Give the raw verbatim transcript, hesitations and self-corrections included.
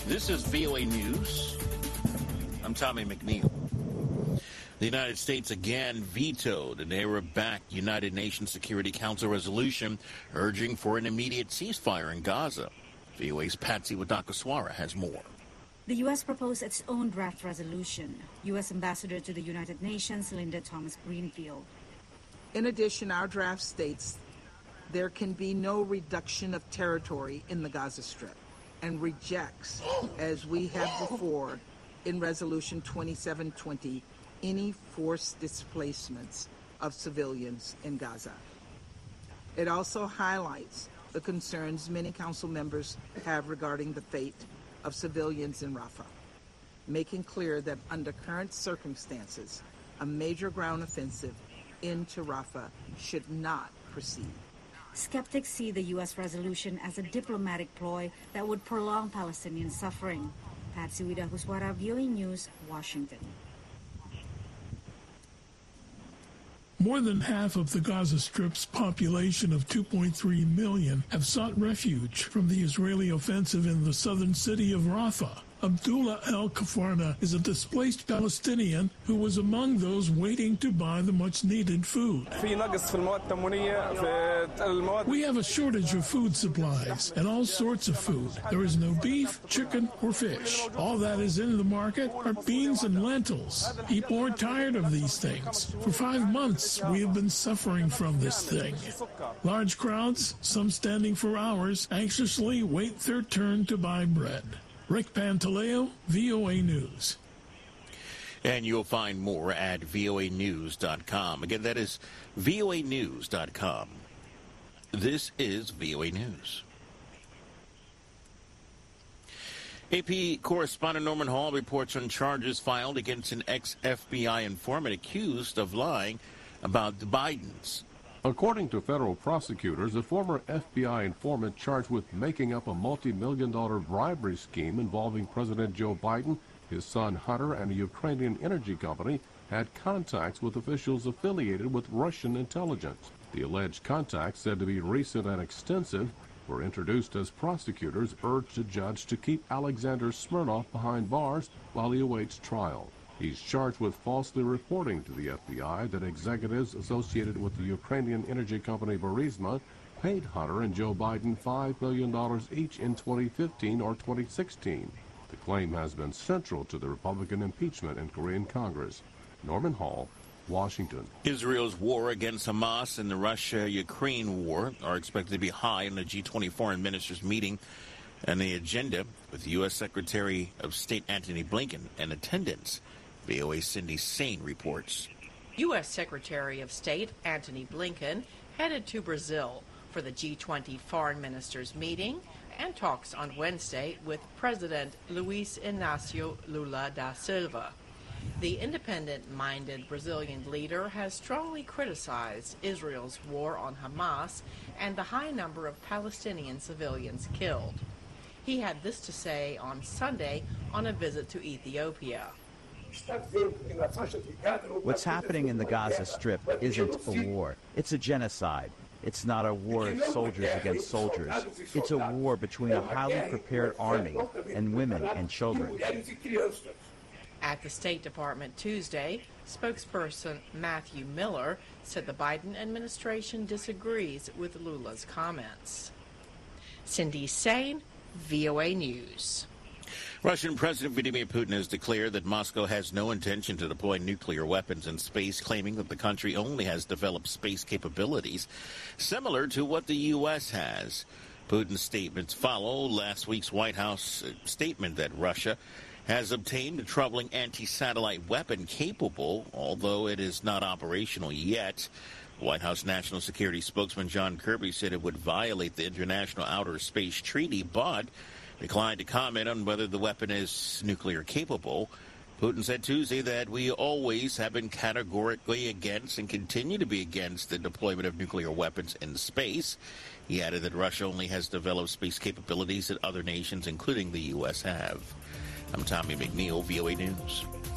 This is V O A News. I'm Tommy McNeil. The United States again vetoed an Arab-backed United Nations Security Council resolution urging for an immediate ceasefire in Gaza. V O A's Patsy Wadakaswara has more. The U S proposed its own draft resolution. U S Ambassador to the United Nations, Linda Thomas-Greenfield. In addition, our draft states there can be no reduction of territory in the Gaza Strip and rejects, as we have before in Resolution twenty-seven twenty, any forced displacements of civilians in Gaza. It also highlights the concerns many council members have regarding the fate of civilians in Rafah, making clear that under current circumstances, a major ground offensive into Rafah should not proceed. Skeptics see the U S resolution as a diplomatic ploy that would prolong Palestinian suffering. Patsy Wadakaswara, V O A News, Washington. More than half of the Gaza Strip's population of two point three million have sought refuge from the Israeli offensive in the southern city of Rafah. Abdullah El-Kafarna is a displaced Palestinian who was among those waiting to buy the much-needed food. We have a shortage of food supplies and all sorts of food. There is no beef, chicken, or fish. All that is in the market are beans and lentils. People are tired of these things. For five months, we have been suffering from this thing. Large crowds, some standing for hours, anxiously wait their turn to buy bread. Rick Pantaleo, V O A News. And you'll find more at V O A news dot com. Again, that is V O A news dot com. This is V O A News. A P correspondent Norman Hall reports on charges filed against an ex-F B I informant accused of lying about the Bidens. According to federal prosecutors, a former F B I informant charged with making up a multi-million dollar bribery scheme involving President Joe Biden, his son Hunter, and a Ukrainian energy company had contacts with officials affiliated with Russian intelligence. The alleged contacts, said to be recent and extensive, were introduced as prosecutors urged a judge to keep Alexander Smirnov behind bars while he awaits trial. He's charged with falsely reporting to the F B I that executives associated with the Ukrainian energy company Burisma paid Hunter and Joe Biden five million dollars each in twenty fifteen or twenty sixteen. The claim has been central to the Republican impeachment in Korean Congress. Norman Hall, Washington. Israel's war against Hamas and the Russia-Ukraine war are expected to be high on the G twenty foreign ministers meeting and the agenda, with U S Secretary of State Antony Blinken in attendance. V O A's Cindy Sain reports. U S Secretary of State Antony Blinken headed to Brazil for the G twenty foreign ministers meeting and talks on Wednesday with President Luiz Inácio Lula da Silva. The independent-minded Brazilian leader has strongly criticized Israel's war on Hamas and the high number of Palestinian civilians killed. He had this to say on Sunday on a visit to Ethiopia. What's happening in the Gaza Strip isn't a war. It's a genocide. It's not a war of soldiers against soldiers. It's a war between a highly prepared army and women and children. At the State Department Tuesday, spokesperson Matthew Miller said the Biden administration disagrees with Lula's comments. Cindy Sain, V O A News. Russian President Vladimir Putin has declared that Moscow has no intention to deploy nuclear weapons in space, claiming that the country only has developed space capabilities similar to what the U S has. Putin's statements follow last week's White House statement that Russia has obtained a troubling anti-satellite weapon capable, although it is not operational yet. White House National Security spokesman John Kirby said it would violate the International Outer Space Treaty, but declined to comment on whether the weapon is nuclear capable. Putin said Tuesday that we always have been categorically against and continue to be against the deployment of nuclear weapons in space. He added that Russia only has developed space capabilities that other nations, including the U S, have. I'm Tommy McNeil, V O A News.